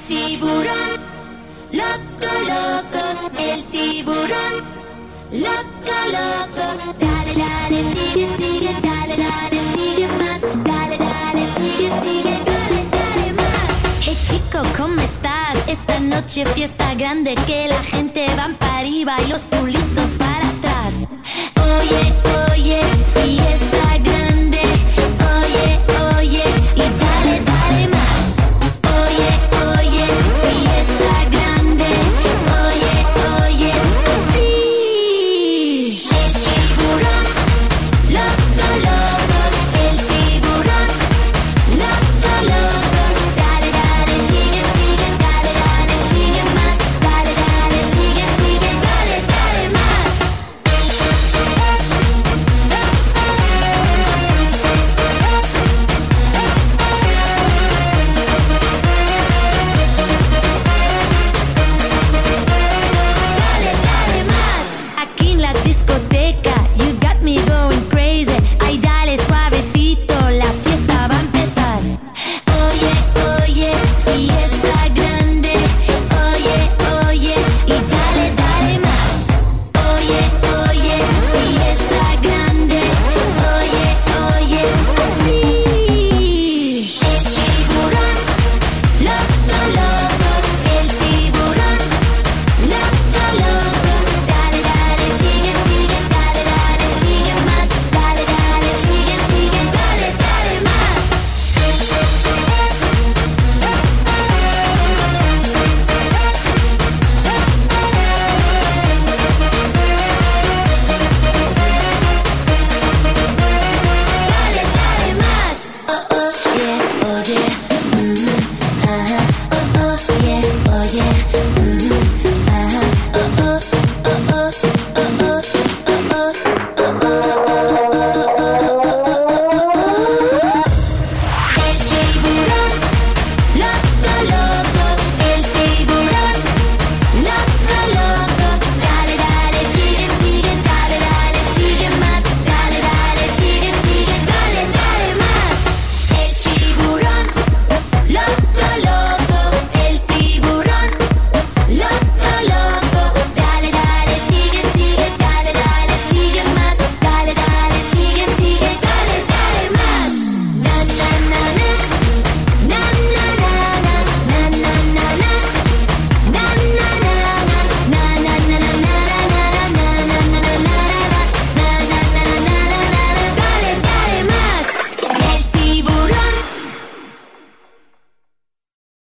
tiburón, loco, loco, el tiburón, loco, loco. Dale, dale, sigue, sigue, dale, dale, sigue más. Dale, dale, sigue, sigue, dale, dale más. Hey chico, ¿cómo estás? Esta noche fiesta grande, que la gente va para arriba y los culitos para atrás. Oye, oye, fíjate.